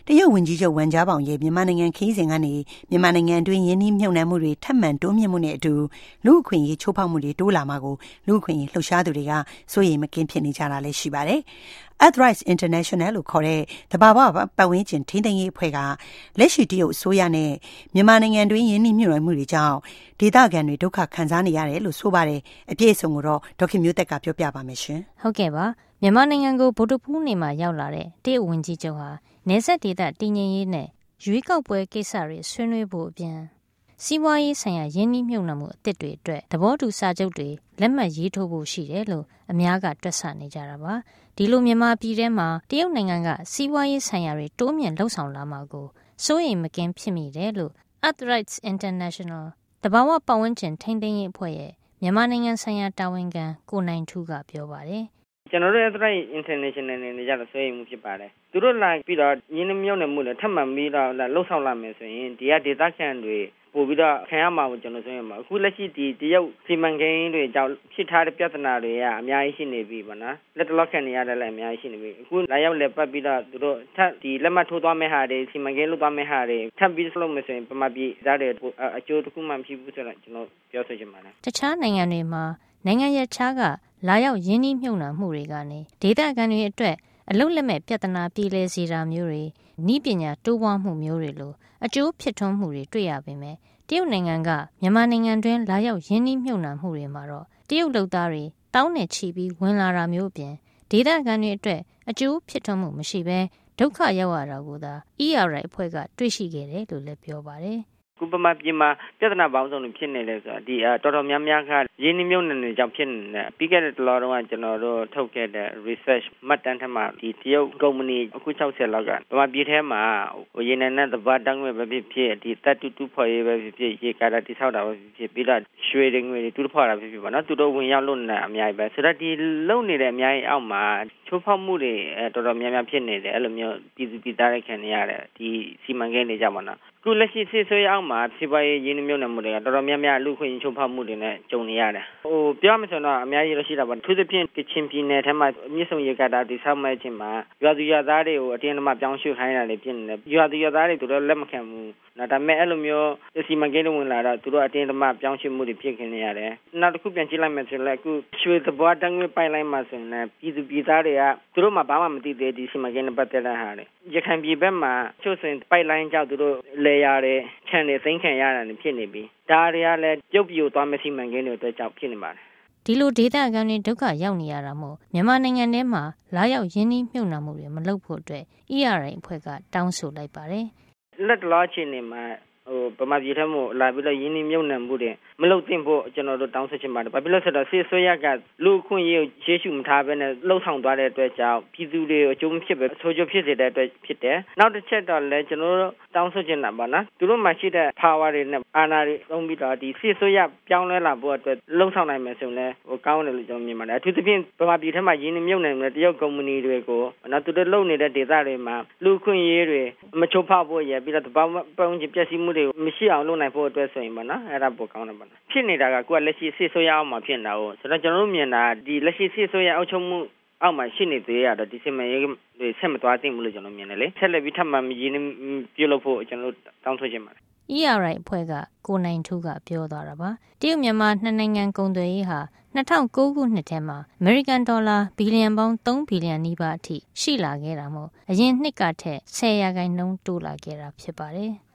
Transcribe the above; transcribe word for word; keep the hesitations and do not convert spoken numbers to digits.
တရုတ်ဝန်ကြီးချုပ်ဝမ်ကြားပေါင်ရဲ့မြန်မာနိုင်ငံခရီးစဉ်ကနေမြန်မာနိုင်ငံအတွင်းယင်းနှိမ့်မြုပ်နှံမှုတွေထပ်မံတိုးမြင့်မှုနဲ့အတူလူ့အခွင့်အရေးချိုးဖောက်မှုတွေတိုးလာမှာကိုလူ့အခွင့်အရေးလှုပ်ရှားသူတွေကစိုးရိမ်မကင်းဖြစ်နေကြတာလည်းရှိပါတယ်။ Earthrights International လို့ခေါ်တဲ့သဘာဝပတ်ဝန်းကျင်ထိန်းသိမ်းရေးအဖွဲ့ကလက်ရှိတရုတ်အစိုးရနဲ့မြန်မာနိုင်ငံတွင်းယင်းနှိမ့်မြုပ်နှံမှုတွေကြောင့်ဒေသခံတွေဒုက္ခခံစားနေရတယ်လို့ဆိုပါတယ်။အပြည့်အစုံကိုတော့ဒေါခင်မျိုးသက်ကပြောပြပါမယ်ရှင်။ဟုတ်ကဲ့ပါ။မြန်မာနိုင်ငံကိုဗုဒ္ဓဖူးနေ့မှာရောက်လာတဲ့တရုတ်ဝန်ကြီးချုပ်ဟာနယ်စပ်ဒေသတည်ငြိမ်ရေးနဲ့ရွေးကောက်ပွဲကိစ္စတွေဆွေးနွေးဖို့အပြင်စီးပွားရေးဆိုင်ရာယင်းနှိမ့်မြုပ်နှံမှုအသစ်တွေအတွက်သဘောတူစာချုပ်တွေလက်မှတ်ရေးထိုးဖို့ရှိတယ်လို့အများကတွက်ဆနေကြတာပါ။ဒီလိုမြန်မာပြည်ထဲမှာတရုတ်နိုင်ငံကစီးပွားရေးဆိုင်ရာတွေတိုးမြင့်လှုပ်ဆောင်လာမှာကိုစိုးရိမ်မကင်းဖြစ်မိတယ်လို့ Earthrights International သဘာဝပတ်ဝန်းကျင်ထိန်းသိမ်းရေးအဖွဲ့ရဲ့မြန်မာနိုင်ငံဆိုင်ရာတာဝန်ခံကိုနိုင်ထူးကပြောပါတယ်။ကျွန်တော်တို့ Earthrights International နဲ့ကြတော့ဆွေးနွေးမှုဖြစ်ပါတယ်။သူတို့လာပြီးတော့ရင်းနှီးမြှုပ်နှံမှုလည်းထပ်မံပြီးတော့လှုပ်ဆောင်လာမယ်ဆိုရင်ဒီကဒေသခံတွေပို့ပြီးတော့ခံရမှာကိုကျွန်တော်ဆိုရင်မှာအခုလက်ရှိဒီတရုတ်စီမံကိန်းတွေကြောင့်ဖြစ်ထားတဲ့ပြဿနာတွေကအများကြီးရှိနေပြီပေါ့နော်လက်တလောက်ခံနေရတယ်လည်းအများကြီးရှိနေပြီအခုလာရောက်လည်းပတ်ပြီးတော့သူတို့ထပ်ဒီလက်မှတ်ထိုးသွားမယ့်ဟာတွေစီမံကိန်းလုပ်သွားမယ့်ဟာတွေထပ်ပြီးလုပ်မယ်ဆိုရင်ပမာပြည်သားတွေအကျိုးတစ်ခုမှမရှိဘူးဆိုတော့ကျွန်တော်ပြောဆိုချင်ပါတယ်တခြားနိုင်ငံတွေမှာနိုင်ငံရဲ့ခြားကလာရောက်ရင်းနှီးမြှုပ်နှံမှုတွေကနေဒေသခံတွေအတွက်အလုတ်လက်မဲ့ပြဿနာပြည်လဲစေတာမျိုးတွေဤပညာတိုးပွားမှုမျိုးတွေလိုအကျိုးဖြစ်ထွန်းမှုတွေတွေ့ရပေမဲ့တရုတ်နိုင်ငံကမြန်မာနိုင်ငံတွင်းလာရောက်ရင်းနှီးမြှုပ်နှံမှုတွေမှာတော့တရုတ်လုပ်သားတွေတောင်းနဲ့ချီပြီးဝင်လာတာမျိုးအပြင်ဒေသခံတွေအတွက်အကျိုးဖြစ်ထွန်းမှုမရှိဘဲဒုက္ခရောက်ရတာကိုသာ E R I အဖွဲ့ကတွေ့ရှိခဲ့တယ်လို့လည်းပြောပါတယ်ခုပမာပြည်မှာပြဿနာပေါင်းစုံတွေဖြစ်နေလဲဆိုတော့ဒီတော်တော်များများကရင်းနှီးမြှုပ်နှံနေကြောင်းဖြစ်နေတယ်ပြီးခဲ့တဲ့တလောတော့ကျွန်တော်တို့ထုတ်ခဲ့တဲ့ research မှတ်တမ်းထက်မှာဒီတရုတ်ကုမ္ပဏီအခု၆၀လောက်ကပမာပြည်ထဲမှာရေနံနဲ့သဘာဝဓာတ်ငွေ့ပဲဖြစ်ဖြစ်ဒီသတ္တုတူဖော်ရေးပဲဖြစ်ဖြစ်ရေကာတာတိဆောက်တာပဲဖြစ်ဖြစ်ပြီးတော့ရွှေတွေငွေတွေတူဖော်တာဖြစ်ဖြစ်ပေါ့နော်သူတို့ဝင်ရောက်လို့နေအများကြီးပဲဆိုတော့ဒီလုံနေတဲ့အများကြီးအောက်မှာချိုးဖောက်မှုတွေတော်တော်များများဖြစ်နေတယ်အဲ့လိုမျိုးပြည်သူပြည်သားတွေခံနေရတယ်ဒီစီမံကိန်းတွေကြောင့်ပေါ့နော်ခုလက်ရှိစစ်ဆွေးအောက်မှာစီးပွားရေးရင်းနှီးမြှုပ်နှံမှုတွေကတော်တော်များများလူခွင့်ချိုးဖောက်မှုတွေနဲ့ကြုံနေရတယ်ဟိုပြောမှဆိုတော့အများကြီးရရှိတာပေါ့သူသဖြင့်ကချင်ပြည်နယ်ထဲမှာမြစ်ဆုံရေကာတာတိဆောက်မဲ့ချင်းမှာရွာသူရွာသားတွေကိုအတင်းအဓမ္မပြောင်းရွှေ့ခိုင်းတာတွေဖြစ်နေတယ်ရွာသူရွာသားတွေသူတို့လက်မခံဘူးနော်ဒါပေမဲ့အဲ့လိုမျိုးစီမံကိန်းတွေဝင်လာတော့သူတို့အတင်းအဓမ္မပြောင်းရွှေ့မှုတွေဖြစ်ခင်းနေရတယ်နောက်တစ်ခုပြန်ကြည့်လိုက်မယ်ဆိုလည်းအခုရွှေသဘောတန်းငွေပိုင်လိုက်မှဆိုရင်ပြည်သူပြည်သားတွေကသူတို့မှဘာမှမသိသေးဒီစီမံကိန်းနဲ့ပတ်သက်တဲ့ဟာတွေရခိုင်ပြည်ဘက်မှာချို့ဆိုရင်ပိုက်လိုင်းကြောင့်သူတို့လေယာတွေခြံတွေသိမ်းခံရတာဖြစ်နေပြီဒါတွေကလည်းပြုတ်ပြိုသွားမယ့်စီမံကိန်းတွေအတွက်ကြောင့်ဖြစ်နေပါတယ်ဒီလိုဒေသခံတွေဒုက္ခရောက်နေရတာမို့မြန်မာနိုင်ငံထဲမှာလာရောက်ရင်းနှီးမြှုပ်နှံမှုတွေမလုပ်ဖို့အတွက် E R I အဖွဲ့ကတောင်းဆိုလိုက်ပါတယ်လက်တလောအချိန်မှာဟိုပမာပြည်ထက်မို့လာပြီးတော့ရင်းနှီးမြှုပ်နှံမှုတွေမလုပ်သင့်ဖို့ကျွန်တော်တို့တောင်းဆိုချင်ပါတယ်။ဘာဖြစ်လို့ဆိုတော့စစ်ဆွေးရကလူခွင့်ရေးကိုရှေ့ရှုမထားဘဲနဲ့လှုပ်ဆောင်သွားတဲ့အတွက်ကြောင့်ပြည်သူတွေအကျိုးမဖြစ်ပဲဆိုးကျိုးဖြစ်စေတဲ့အတွက်ဖြစ်တယ်။နောက်တစ်ချက်တော့လည်းကျွန်တော်တို့တောင်းဆိုချင်တာပါနော်။သူတို့မှရှိတဲ့ power တွေနဲ့အာဏာတွေသုံးပြီးတော့ဒီစစ်ဆွေးရပြောင်းလဲလာဖို့အတွက်လှုပ်ဆောင်နိုင်မယ်ဆိုရင်လည်းဟိုကောင်းတယ်လို့ကျွန်တော်မြင်ပါတယ်။အထူးသဖြင့်ပမာပြည်ထက်မှာရင်းနှီးမြှုပ်နှံတဲ့တရုတ်ကုမ္ပဏီတွေကိုနော်သူတို့လုပ်နေတဲ့ဒေသတွေမှာလူခွင့်ရေးတွေမချိုးဖောက်ဖို့ရပြီးတော့တပောင်းပောင်းချင်းပျက်စီးမှုတွေမရှိအောင်လုပ်နိုင်ဖို့အတွက်ဆိုရင်ပေါ့နော်အဲ့ဒါပိုကောင်းတယ်ပေါ့နော်ဖြစ်နေတာကကိုကလက်ရှိစစ်ဆိုးရအောင်မှာဖြစ်နေတာ哦ဆိုတော့ကျွန်တော်တို့မြင်တာဒီလက်ရှိစစ်ဆိုးရအောက်ချုပ်မှုအောက်မှာရှိနေသေးရတော့ဒီစမရေးတွေဆက်မသွားသင့်ဘူးလို့ကျွန်တော်မြင်တယ်လေဆက်လက်ပြီးထပ်မံရင်းနှီးပြုလုပ်ဖို့ကျွန်တော်တို့တောင်းဆိုချင်ပါတယ် E R I အဖွဲ့ကကိုနိုင်ထူးကပြောသွားတာပါတရုတ်မြန်မာနှစ်နိုင်ငံကုန်သွယ်ရေးဟာ၂၀၀၉ခုနှစ်ထဲမှာအမေရိကန်ဒေါ်လာဘီလီယံပေါင်း၃ဘီလီယံနီးပါးအထိရှိလာခဲ့တာမို့အရင်နှစ်ကထက်၁၀ရာခိုင်နှုန်းတိုးလာခဲ့တာဖြစ်ပါတယ်